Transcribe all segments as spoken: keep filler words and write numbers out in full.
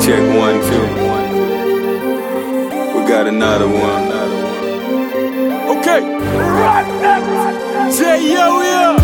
Check one, two. We got another one. Okay. J-Yo, yeah.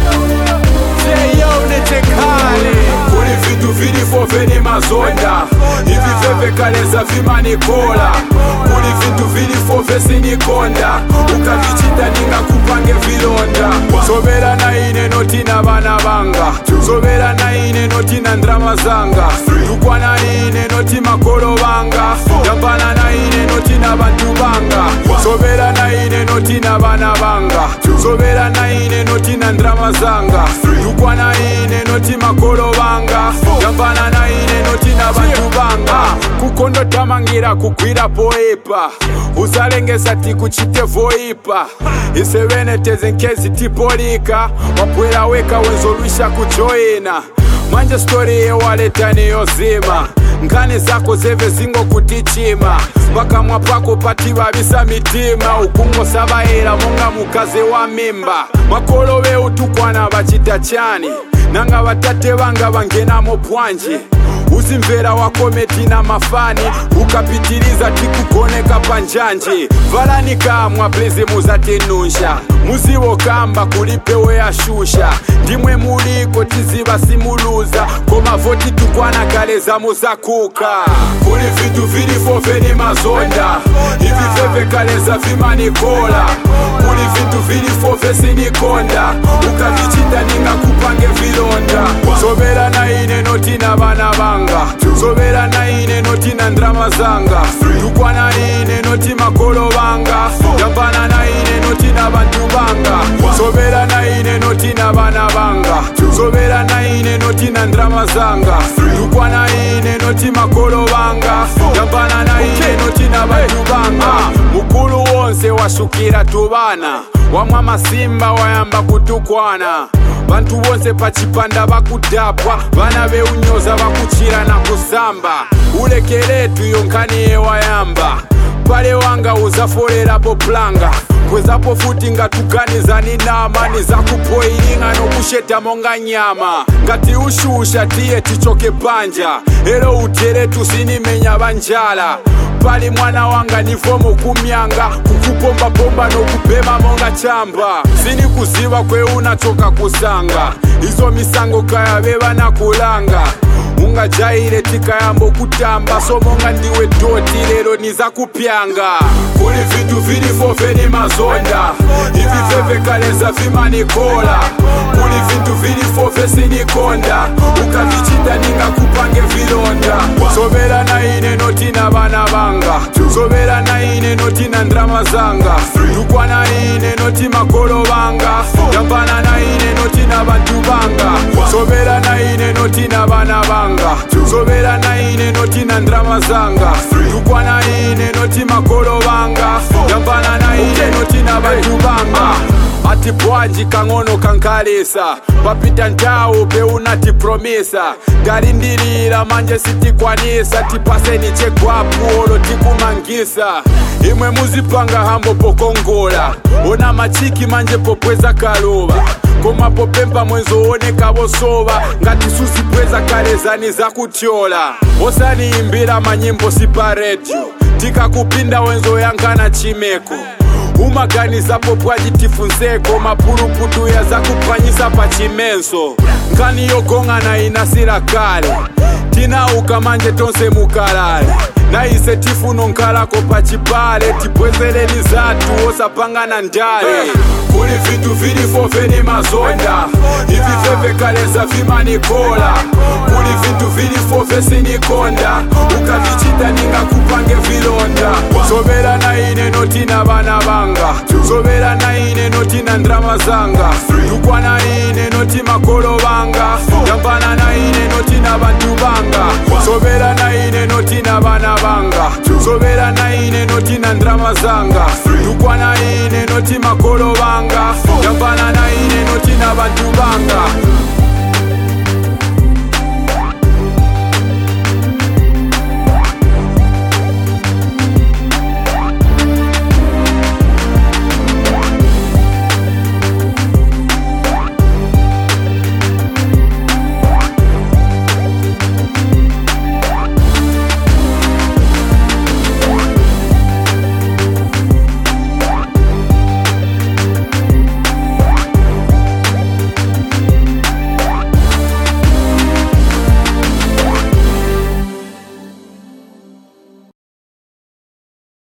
J-Yo, netekale. Kuli vitu vilifo veni mazonda. Hivi veve kaleza vima nikola. Kuli vitu vilifo vesi nikonda. Ukavichita ninga kupange vilonda. Sobera na ine notina bana banga. Sobera na ine notina ndrama zanga. Tukwana ine noti makolo banga. Yambana na ine notina bantu banga. Sobera na ine notina bana banga. Sobera na ine notina ndrama zanga. Tukwana ine noti makolo banga. Yambana na ine notina bantu banga. Kukondo tamangira kukwira poepa. Uzalengesa tikuchite voipa. Isewene tezenkezi tipolika. Wapwela weka wenzolusha kujoina. Manje story ye waleta ni yozima. Nkani zako zeve zingo kutichima. Baka mwapako pati babisa mitima. Ukungo sabaera munga mukaze wa mimba. Makolo we utukwana bachita chani. Nanga batate banga bangena mopwanji. Uzimvera wakometi na mafani. Ukapitiliza tikukoneka panjanji. Valani kamwa plezi muzatenusha. Muziwo kamba kulipewe ya shusha. Ndimwe muliko tiziba simuluza. Koma voti tukwana kaleza muzakuka. Kuli vitu vilifo veni mazonda. Hivi veve kaleza vima nikola. Kuli vitu vilifo vesi nikonda. Ukavichita ninga kupange vilonda. Sobera na ine notina bana banga. Sobera na ine notina ndrama zanga. Tukwana ine noti makolo banga. Yambana na ine notina bantu banga. Sobera na ine notina bana banga. Sobera na ine notina ndrama zanga. Tukwana ine noti makolo banga. Yambana na ine notina bantu banga. Mukulu wonse washukira tubana. Wamwa masimba wayamba kutukwana. Bantu wonse pachipanda bakudapwa. Bana beunyoza bakuchira na kusamba. Ulekele tuyonkani ewa yamba. Pale wanga uzaforera poplanga. Kwezapo futi nga tuganiza ni nama. Niza kupoilinga no kusheta monga nyama. Ngati ushusha tiye tichoke panja. Ero utere tusini menya banjala. Pali mwana wanga nifomo kumyanga. Kukupomba pomba no kupema monga chamba. Sini kuziva kwe unachoka kusanga. Izo misango kaya beba na kulanga. Unga jaire tika yambo kutamba. So monga ndiwe doti lero niza kupyanga. Kuli vitu vilifo veni mazonda. Hivi veve kaleza vima nikola. Kuli vitu vilifo vesi nikonda. Ukavichita ninga kupange vilonda. Sobera na ine notina bana banga. Sobera na ine notina ndrama zanga. Tukwana ine noti makolo banga. Yambana na ine notina bantu banga. Sobera na ine notina bana banga. Sobera na ine notina ndrama zanga. Tukwana ine noti makolo banga. Yambana na ine notina bantu banga. Ati bwaji kangono kankalesa. Papita ntao pe unati promesa. Garindirira manje sitikwanisa. Tipase ni chekwapu olo tikumangisa. Imwe muzipanga hambo pokongola. Ona machiki manje popweza kaloba. Koma popempa mwenzo one kabosoba. Ngati susi pweza kalezani za kutiola. Osani imbira manyimbo siparetio. Tika kupinda wenzo yangana chimeko. Umaganiza popwaji tifunzeko. Mapuruputu ya za kupanyisa pachimenso. Nkani yokonga na inasira kale. Tina ukamanje tonse mukalale. Na ise tifuno nkalako pachipale. Tipwezele ni zatu osapanga na ndale. Kuli vitu vilifo veni mazonda. Hivi veve kaleza vima nikola. Kuli vitu vilifo vesi nikonda. Ukavichita ninga kupange vilonda. Sobera na ine notina bana banga. Sobera na ine notina ndrama zanga. Tukwana ine noti makolo banga. Yambana na ine notina bantu banga. Sobera na ine notina bana banga. Sobera na ine notina ndrama zanga. Tukwana ine noti makolo banga. Yambana na ine notina bantu banga.